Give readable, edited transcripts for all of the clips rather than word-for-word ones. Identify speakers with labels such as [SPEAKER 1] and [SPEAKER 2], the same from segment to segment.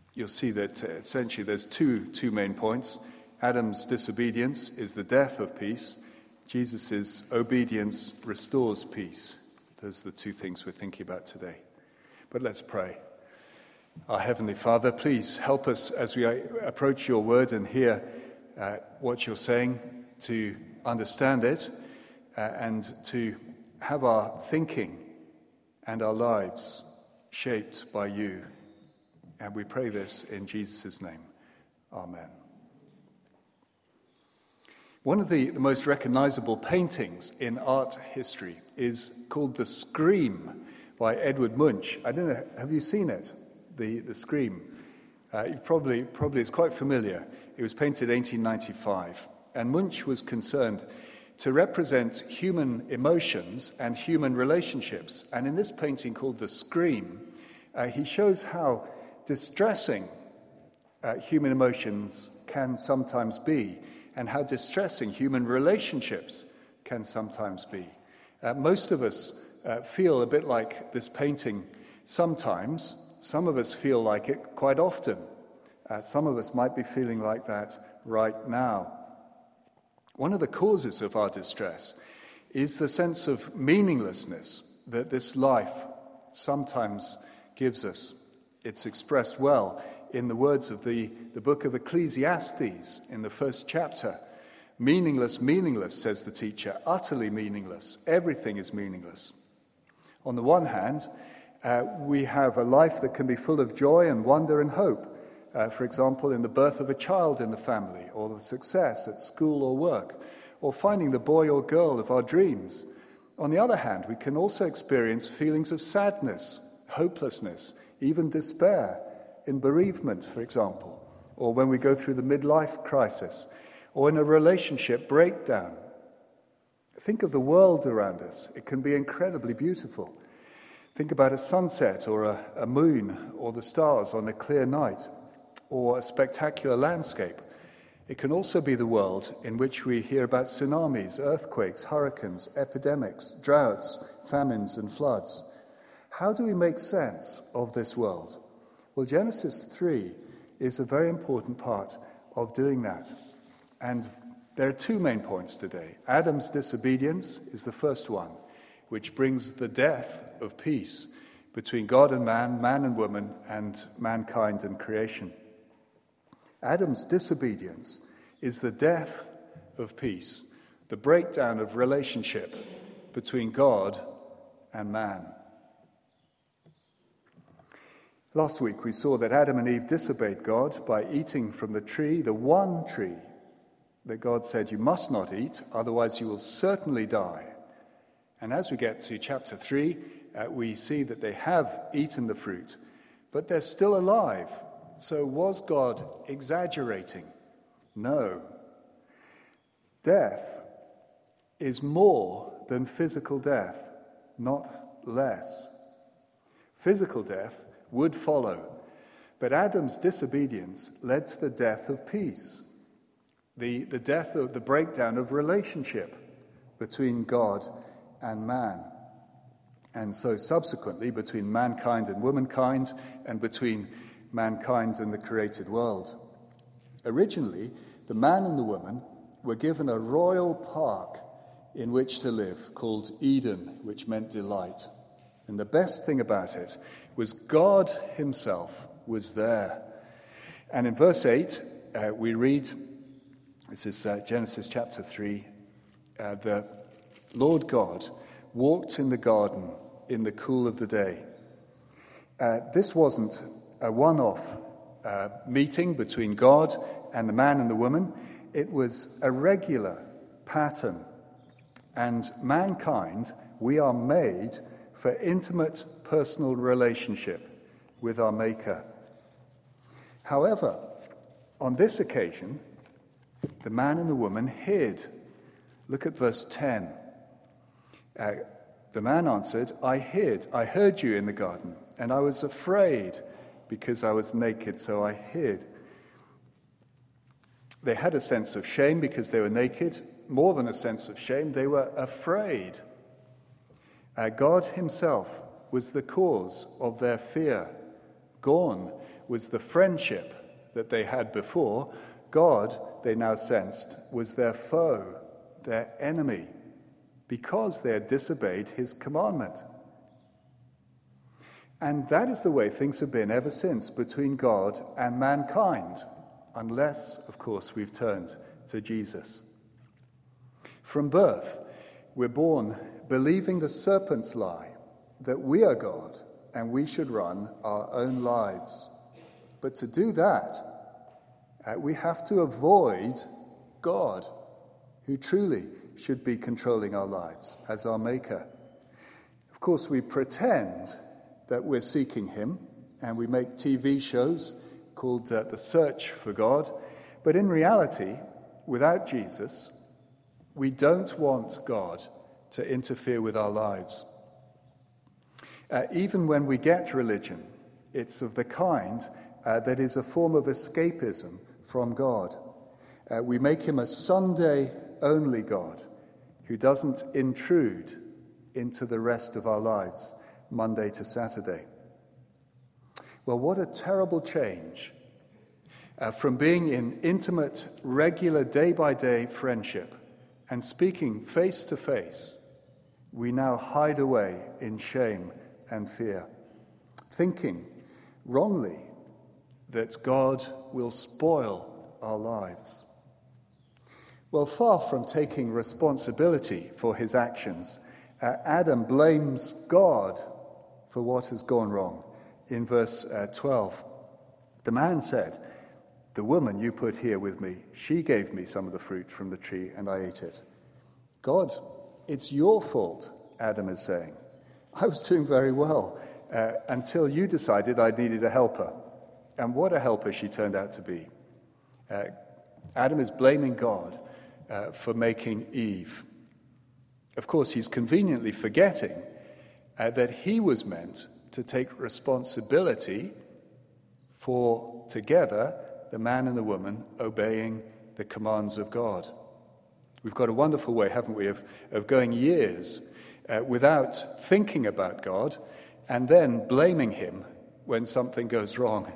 [SPEAKER 1] you'll see that essentially there's two main points. Adam's disobedience is the death of peace. Jesus' obedience restores peace. Those are the two things we're thinking about today. But let's pray. Our Heavenly Father, please help us as we approach your word and hear what you're saying, to understand it and to have our thinking and our lives shaped by you. And we pray this in Jesus' name. Amen. One of the most recognizable paintings in art history is called The Scream by Edward Munch. I don't know, have you seen it? The Scream. Probably it's quite familiar. It was painted in 1895, and Munch was concerned to represent human emotions and human relationships. And in this painting called The Scream, he shows how distressing human emotions can sometimes be, and how distressing human relationships can sometimes be. Most of us feel a bit like this painting sometimes. Some of us feel like it quite often. Some of us might be feeling like that right now. One of the causes of our distress is the sense of meaninglessness that this life sometimes gives us. It's expressed well in the words of the book of Ecclesiastes in the first chapter. Meaningless, meaningless, says the teacher, utterly meaningless. Everything is meaningless. On the one hand, we have a life that can be full of joy and wonder and hope. For example, in the birth of a child in the family, or the success at school or work, or finding the boy or girl of our dreams. On the other hand, we can also experience feelings of sadness, hopelessness, even despair, in bereavement, for example, or when we go through the midlife crisis, or in a relationship breakdown. Think of the world around us. It can be incredibly beautiful. Think about a sunset or a moon or the stars on a clear night, or a spectacular landscape. It can also be the world in which we hear about tsunamis, earthquakes, hurricanes, epidemics, droughts, famines, and floods. How do we make sense of this world? Well, Genesis 3 is a very important part of doing that. And there are two main points today. Adam's disobedience is the first one, which brings the death of peace between God and man and woman, and mankind and creation. Adam's disobedience is the death of peace, the breakdown of relationship between God and man. Last week we saw that Adam and Eve disobeyed God by eating from the tree, the one tree that God said you must not eat, otherwise you will certainly die. And as we get to chapter 3, we see that they have eaten the fruit, but they're still alive. So was God exaggerating? No. Death is more than physical death, not less. Physical death would follow, but Adam's disobedience led to the death of peace, the death of the breakdown of relationship between God and man, and so subsequently between mankind and womankind, and between mankind and the created world. Originally, the man and the woman were given a royal park in which to live called Eden, which meant delight. And the best thing about it was God himself was there. And in verse 8, we read, this is Genesis chapter 3, the Lord God walked in the garden in the cool of the day. This wasn't a one-off meeting between God and the man and the woman. It was a regular pattern. And mankind, we are made for intimate personal relationship with our Maker. However, on this occasion, the man and the woman hid. Look at verse 10. The man answered, I hid. I heard you in the garden, and I was afraid because I was naked, so I hid. They had a sense of shame because they were naked. More than a sense of shame, they were afraid. God himself was the cause of their fear. Gone was the friendship that they had before. God, they now sensed, was their foe, their enemy, because they had disobeyed his commandment. And that is the way things have been ever since between God and mankind, unless, of course, we've turned to Jesus. From birth, we're born believing the serpent's lie that we are God and we should run our own lives. But to do that, we have to avoid God, who truly should be controlling our lives as our maker. Of course, we pretend that we're seeking him, and we make TV shows called The Search for God. But in reality, without Jesus, we don't want God to interfere with our lives. Even when we get religion, it's of the kind that is a form of escapism from God. We make him a Sunday-only God who doesn't intrude into the rest of our lives, Monday to Saturday. Well, what a terrible change. From being in intimate, regular, day-by-day friendship and speaking face to face, we now hide away in shame and fear, thinking wrongly that God will spoil our lives. Well, far from taking responsibility for his actions, Adam blames God for what has gone wrong. In verse 12, the man said, "The woman you put here with me, she gave me some of the fruit from the tree and I ate it." God, it's your fault, Adam is saying. I was doing very well until you decided I needed a helper. And what a helper she turned out to be. Adam is blaming God for making Eve. Of course, he's conveniently forgetting that he was meant to take responsibility for, together, the man and the woman obeying the commands of God. We've got a wonderful way, haven't we, of going years without thinking about God and then blaming him when something goes wrong.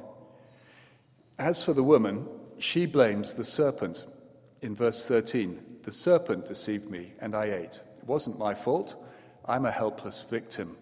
[SPEAKER 1] As for the woman, she blames the serpent. In verse 13, "The serpent deceived me and I ate. It wasn't my fault. I'm a helpless victim.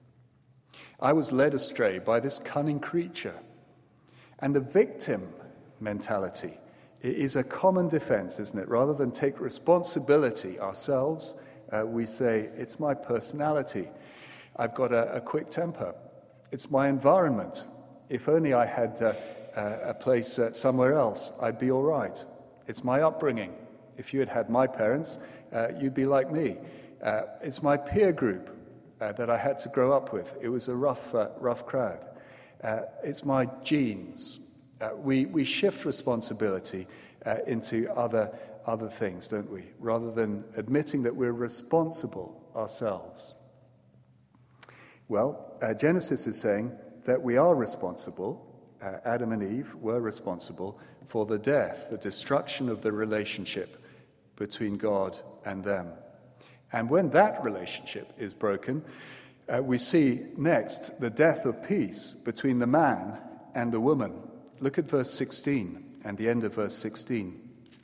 [SPEAKER 1] I was led astray by this cunning creature." And the victim mentality is a common defense, isn't it? Rather than take responsibility ourselves, we say, it's my personality. I've got a quick temper. It's my environment. If only I had a place somewhere else, I'd be all right. It's my upbringing. If you had had my parents, you'd be like me. It's my peer group that I had to grow up with. It was a rough crowd. It's my genes. We shift responsibility into other things, don't we? Rather than admitting that we're responsible ourselves. Well, Genesis is saying that we are responsible. Adam and Eve were responsible for the death, the destruction of the relationship between God and them. And when that relationship is broken, we see next the death of peace between the man and the woman. Look at verse 16 and the end of verse 16.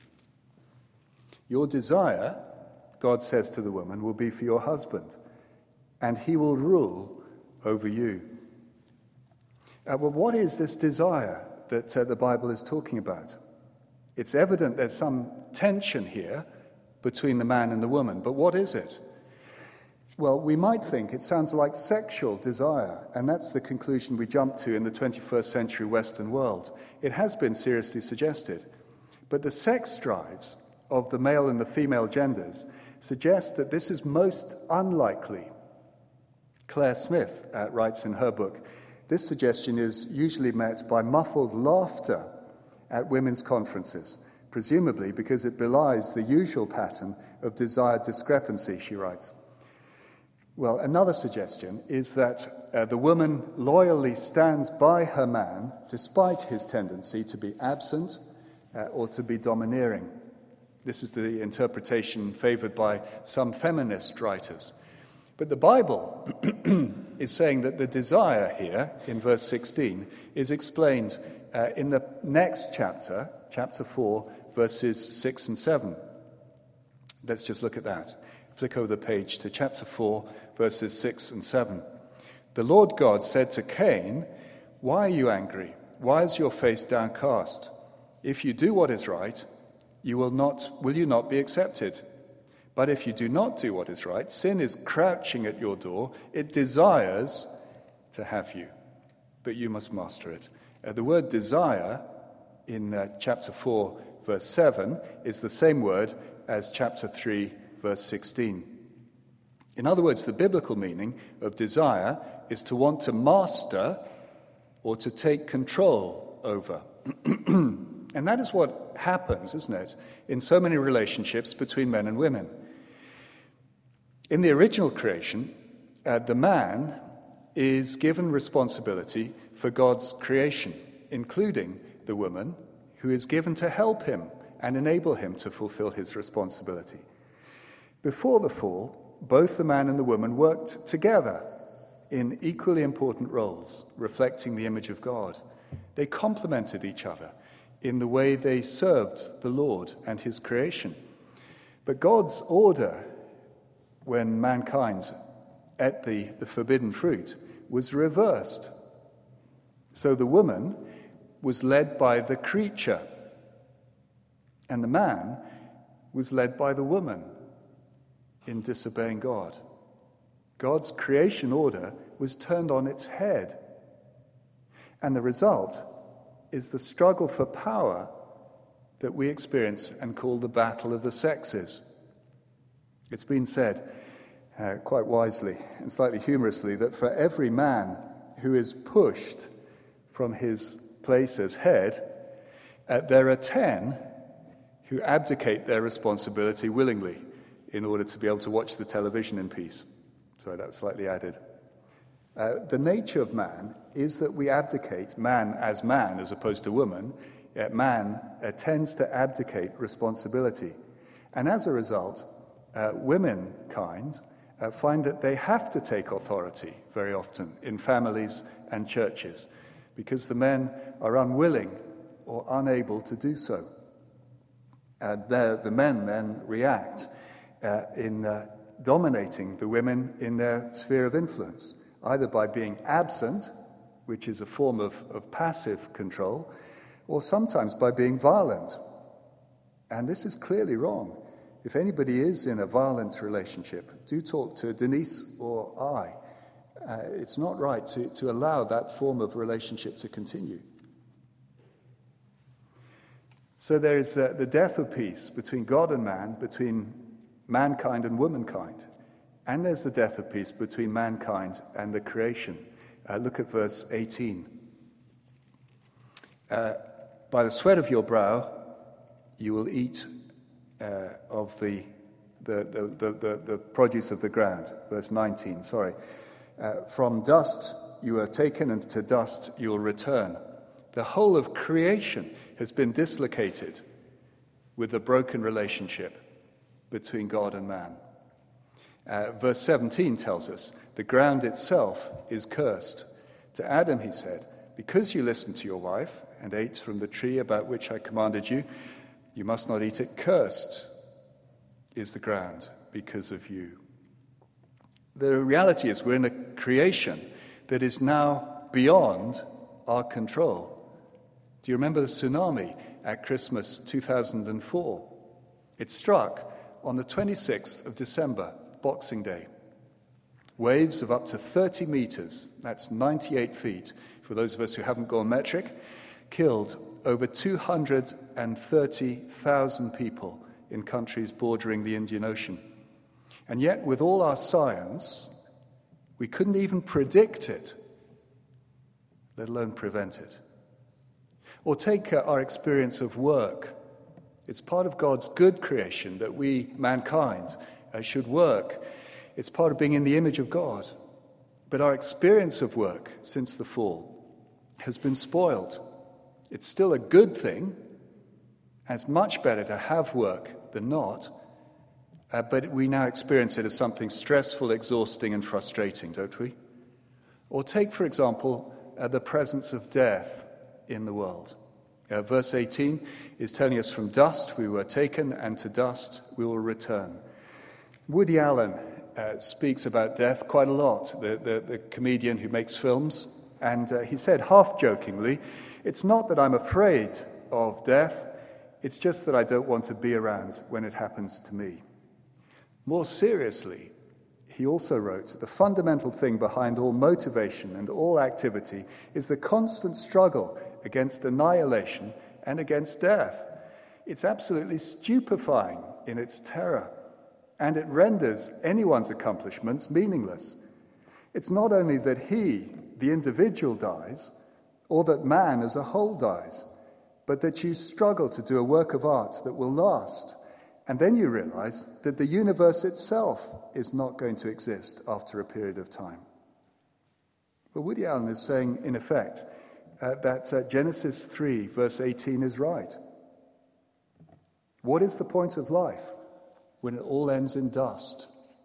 [SPEAKER 1] "Your desire," God says to the woman, "will be for your husband, and he will rule over you." Well, what is this desire that the Bible is talking about? It's evident there's some tension here between the man and the woman, but what is it? Well, we might think it sounds like sexual desire, and that's the conclusion we jump to in the 21st century Western world. It has been seriously suggested. But the sex drives of the male and the female genders suggest that this is most unlikely. Claire Smith writes in her book, "This suggestion is usually met by muffled laughter at women's conferences, presumably because it belies the usual pattern of desired discrepancy," she writes. Well, another suggestion is that the woman loyally stands by her man despite his tendency to be absent or to be domineering. This is the interpretation favored by some feminist writers. But the Bible is saying that the desire here, in verse 16, is explained in the next chapter, chapter 4, verses 6 and 7. Let's just look at that. Flick over the page to chapter 4, verses 6 and 7. The Lord God said to Cain, "Why are you angry? Why is your face downcast? If you do what is right, will you not be accepted? But if you do not do what is right, sin is crouching at your door. It desires to have you, but you must master it." The word desire in chapter 4, verse 7 is the same word as chapter 3, verse 16. In other words, the biblical meaning of desire is to want to master or to take control over. And that is what happens, isn't it, in so many relationships between men and women. In the original creation, the man is given responsibility for God's creation, including the woman, who is given to help him and enable him to fulfill his responsibility. Before the fall, both the man and the woman worked together in equally important roles, reflecting the image of God. They complemented each other in the way they served the Lord and his creation. But God's order, when mankind ate the forbidden fruit, was reversed. So the woman was led by the creature, and the man was led by the woman in disobeying God. God's creation order was turned on its head. And the result is the struggle for power that we experience and call the battle of the sexes. It's been said, quite wisely and slightly humorously, that for every man who is pushed from his place as head, there are 10 who abdicate their responsibility willingly in order to be able to watch the television in peace. Sorry, that's slightly added. The nature of man is that we abdicate, man as opposed to woman. Man tends to abdicate responsibility. And as a result, womenkind find that they have to take authority very often in families and churches because the men are unwilling or unable to do so. The men then react in dominating the women in their sphere of influence, either by being absent, which is a form of passive control, or sometimes by being violent. And this is clearly wrong. If anybody is in a violent relationship, do talk to Denise or I. It's not right to allow that form of relationship to continue. So there is the death of peace between God and man, between mankind and womankind. And there's the death of peace between mankind and the creation. Look at verse 18. By the sweat of your brow you will eat of the produce of the ground. Verse 19, sorry. From dust you are taken, and to dust you will return. The whole of creation has been dislocated with the broken relationship between God and man. Verse 17 tells us, the ground itself is cursed. To Adam he said, because you listened to your wife and ate from the tree about which I commanded you, you must not eat it. Cursed is the ground because of you. The reality is we're in a creation that is now beyond our control. Do you remember the tsunami at Christmas 2004? It struck on the 26th of December, Boxing Day. Waves of up to 30 meters, that's 98 feet, for those of us who haven't gone metric, killed over 230,000 people in countries bordering the Indian Ocean. And yet, with all our science, we couldn't even predict it, let alone prevent it. Or take our experience of work. It's part of God's good creation that we, mankind, should work. It's part of being in the image of God. But our experience of work since the fall has been spoiled. It's still a good thing, and it's much better to have work than not, but we now experience it as something stressful, exhausting, and frustrating, don't we? Or take, for example, the presence of death in the world. Verse 18 is telling us from dust we were taken, and to dust we will return. Woody Allen speaks about death quite a lot, the comedian who makes films, and he said, half-jokingly, "It's not that I'm afraid of death, it's just that I don't want to be around when it happens to me." More seriously, he also wrote, "The fundamental thing behind all motivation and all activity is the constant struggle against annihilation and against death. It's absolutely stupefying in its terror, and it renders anyone's accomplishments meaningless. It's not only that he, the individual, dies, or that man as a whole dies, but that you struggle to do a work of art that will last. And then you realize that the universe itself is not going to exist after a period of time." But Woody Allen is saying, in effect, that Genesis 3, verse 18 is right. What is the point of life when it all ends in dust?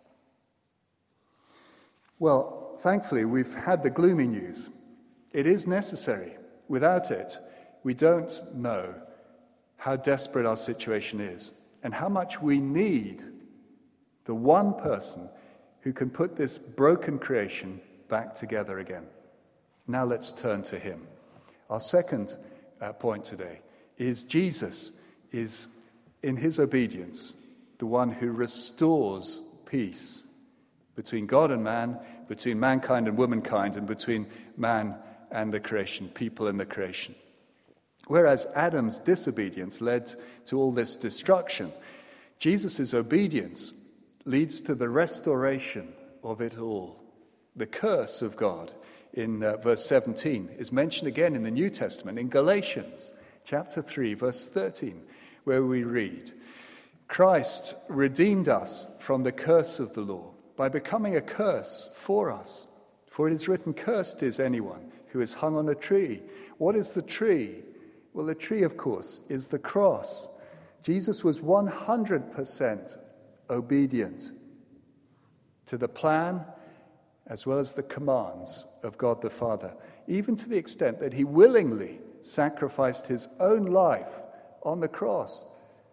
[SPEAKER 1] Well, thankfully, we've had the gloomy news. It is necessary. Without it, we don't know how desperate our situation is and how much we need the one person who can put this broken creation back together again. Now let's turn to him. Our second point today is Jesus is, in his obedience, the one who restores peace between God and man, between mankind and womankind, and between man and the creation, people and the creation. Whereas Adam's disobedience led to all this destruction, Jesus' obedience leads to the restoration of it all. The curse of God in verse 17 is mentioned again in the New Testament in Galatians chapter 3, verse 13, where we read, "Christ redeemed us from the curse of the law by becoming a curse for us. For it is written, 'Cursed is anyone who is hung on a tree.'" What is the tree? Well, the tree, of course, is the cross. Jesus was 100% obedient to the plan as well as the commands of God the Father, even to the extent that he willingly sacrificed his own life on the cross.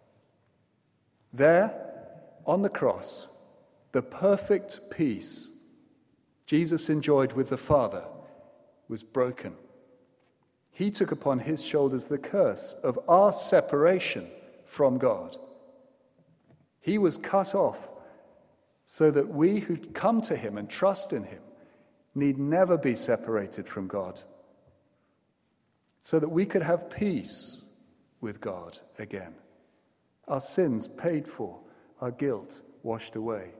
[SPEAKER 1] There, on the cross, the perfect peace Jesus enjoyed with the Father was broken. He took upon his shoulders the curse of our separation from God. He was cut off so that we who come to him and trust in him need never be separated from God, so that we could have peace with God again. Our sins paid for, our guilt washed away.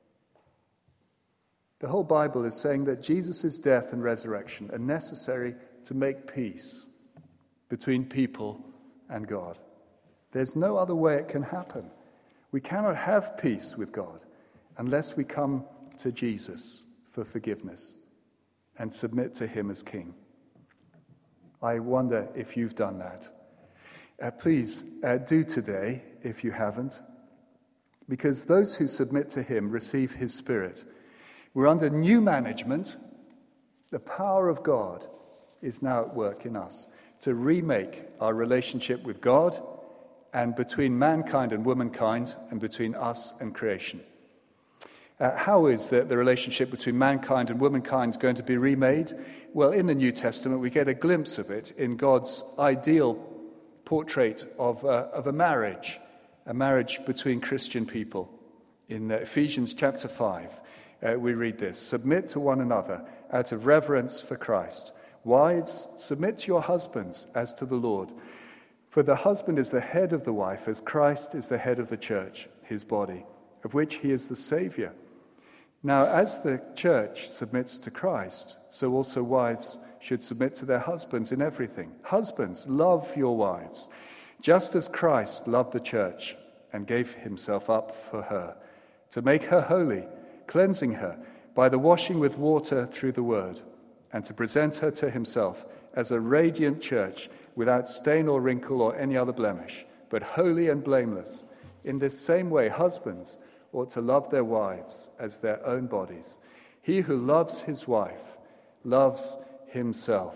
[SPEAKER 1] The whole Bible is saying that Jesus' death and resurrection are necessary to make peace between people and God. There's no other way it can happen. We cannot have peace with God unless we come to Jesus for forgiveness and submit to him as King. I wonder if you've done that. Please do today if you haven't, because those who submit to him receive his Spirit. We're under new management. The power of God is now at work in us to remake our relationship with God and between mankind and womankind and between us and creation. How is the relationship between mankind and womankind going to be remade? Well, in the New Testament, we get a glimpse of it in God's ideal portrait of a marriage between Christian people. In Ephesians chapter 5, we read this: "Submit to one another out of reverence for Christ. Wives, submit to your husbands as to the Lord. For the husband is the head of the wife, as Christ is the head of the church, his body, of which he is the Savior. Now, as the church submits to Christ, so also wives should submit to their husbands in everything. Husbands, love your wives, just as Christ loved the church and gave himself up for her, to make her holy, cleansing her by the washing with water through the word, and to present her to himself as a radiant church, without stain or wrinkle or any other blemish, but holy and blameless. In this same way, husbands ought to love their wives as their own bodies. He who loves his wife loves himself.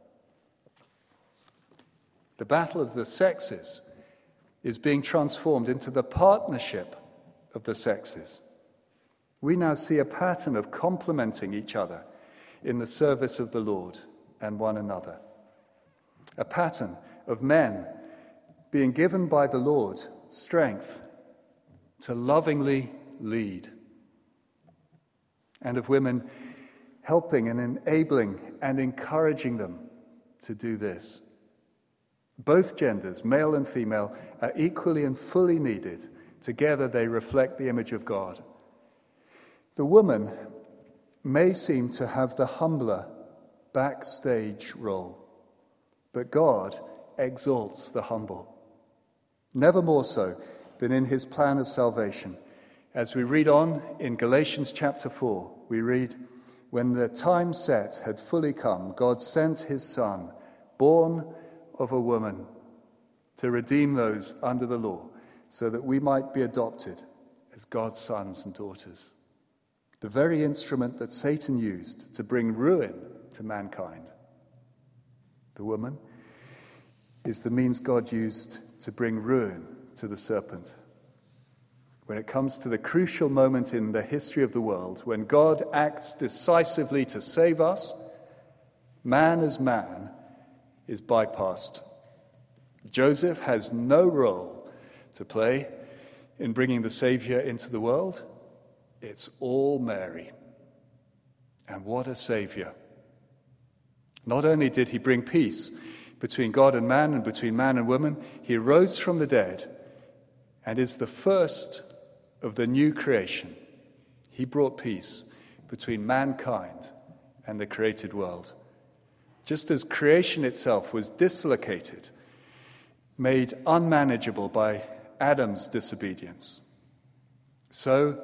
[SPEAKER 1] The battle of the sexes is being transformed into the partnership of the sexes. We now see a pattern of complementing each other in the service of the Lord and one another. A pattern of men being given by the Lord strength to lovingly lead, and of women helping and enabling and encouraging them to do this. Both genders, male and female, are equally and fully needed. Together they reflect the image of God. The woman may seem to have the humbler backstage role, but God exalts the humble. Never more so than in his plan of salvation. As we read on in Galatians chapter 4, we read, "When the time set had fully come, God sent his Son, born of a woman, to redeem those under the law, so that we might be adopted as God's sons and daughters." The very instrument that Satan used to bring ruin to mankind. The woman is the means God used to bring ruin to the serpent. When it comes to the crucial moment in the history of the world, when God acts decisively to save us, man as man is bypassed. Joseph has no role to play in bringing the Savior into the world. It's all Mary. And what a Savior. Not only did he bring peace between God and man and between man and woman, he rose from the dead and is the first of the new creation. He brought peace between mankind and the created world. Just as creation itself was dislocated, made unmanageable by Adam's disobedience, so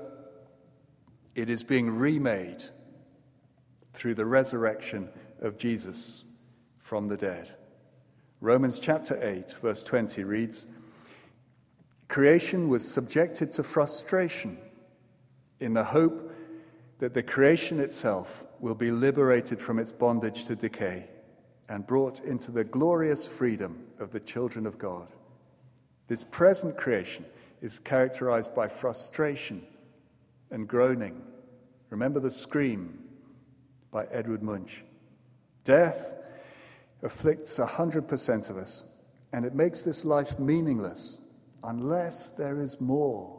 [SPEAKER 1] it is being remade through the resurrection of Jesus from the dead. Romans chapter 8, verse 20 reads, "Creation was subjected to frustration in the hope that the creation itself will be liberated from its bondage to decay and brought into the glorious freedom of the children of God." This present creation is characterized by frustration and groaning. Remember the Scream by Edward Munch. Death afflicts 100% of us, and it makes this life meaningless unless there is more.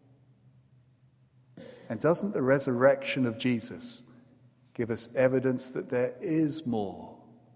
[SPEAKER 1] And doesn't the resurrection of Jesus give us evidence that there is more?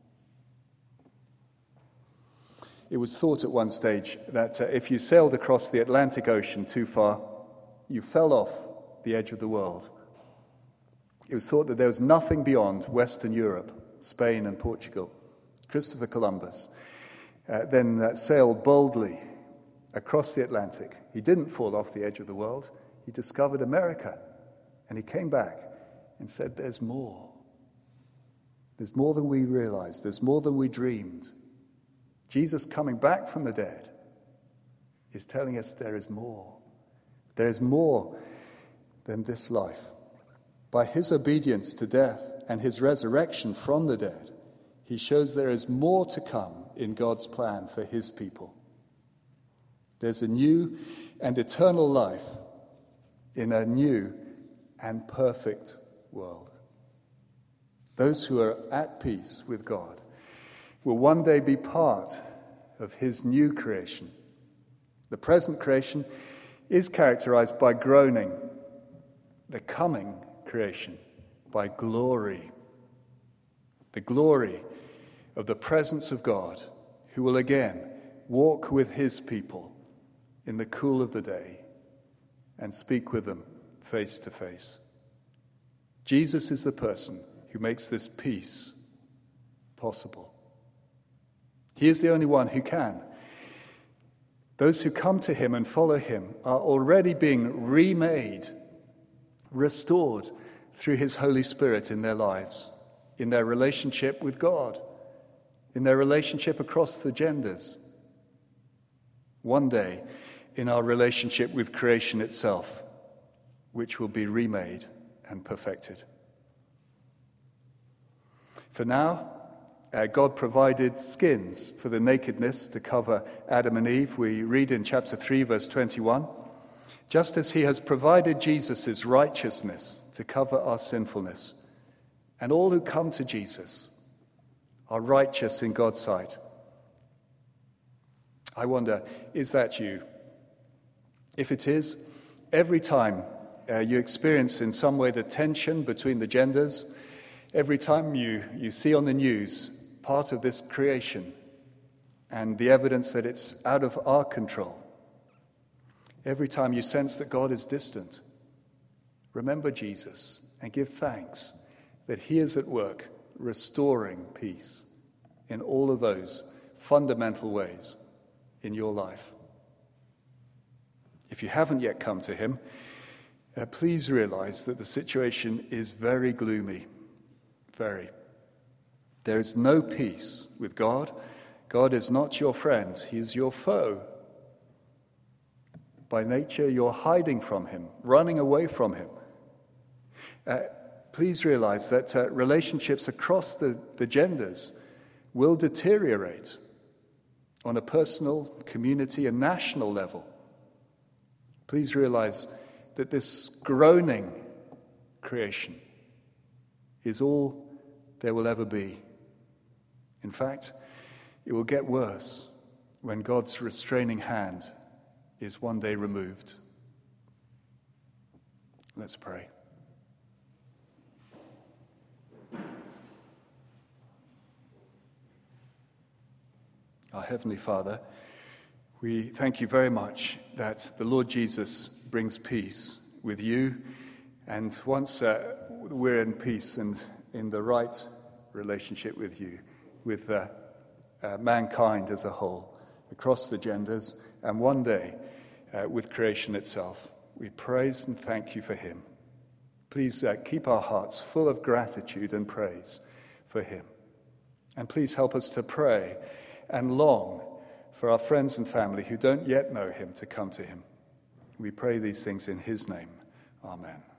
[SPEAKER 1] It was thought at one stage that if you sailed across the Atlantic Ocean too far, you fell off the edge of the world. It was thought that there was nothing beyond Western Europe, Spain and Portugal. Christopher Columbus then sailed boldly across the Atlantic. He didn't fall off the edge of the world. He discovered America, and he came back and said, "There's more. There's more than we realized. There's more than we dreamed." Jesus coming back from the dead is telling us there is more. There is more than this life. By his obedience to death and his resurrection from the dead, he shows there is more to come in God's plan for his people. There's a new and eternal life in a new and perfect world. Those who are at peace with God will one day be part of his new creation. The present creation is characterized by groaning, the coming creation by glory. The glory of the presence of God, who will again walk with his people in the cool of the day and speak with them face to face. Jesus is the person who makes this peace possible. He is the only one who can. Those who come to him and follow him are already being remade, restored through his Holy Spirit in their lives, in their relationship with God, in their relationship across the genders. One day, in our relationship with creation itself, which will be remade and perfected. For now, God provided skins for the nakedness to cover Adam and Eve. We read in chapter 3, verse 21, just as he has provided Jesus' righteousness to cover our sinfulness. And all who come to Jesus are righteous in God's sight. I wonder, is that you? If it is, every time you experience in some way the tension between the genders, every time you see on the news part of this creation and the evidence that it's out of our control, every time you sense that God is distant, remember Jesus and give thanks that he is at work restoring peace in all of those fundamental ways in your life. If you haven't yet come to him, please realize that the situation is very gloomy, very. There is no peace with God. God is not your friend. He is your foe. By nature, you're hiding from him, running away from him. Please realize that relationships across the genders will deteriorate on a personal, community, and national level. Please realize that this groaning creation is all there will ever be. In fact, it will get worse when God's restraining hand is one day removed. Let's pray. Our Heavenly Father, we thank you very much that the Lord Jesus brings peace with you, and once we're in peace and in the right relationship with you, with mankind as a whole, across the genders, and one day with creation itself. We praise and thank you for him. Please keep our hearts full of gratitude and praise for him. And please help us to pray and long for our friends and family who don't yet know him to come to him. We pray these things in his name. Amen.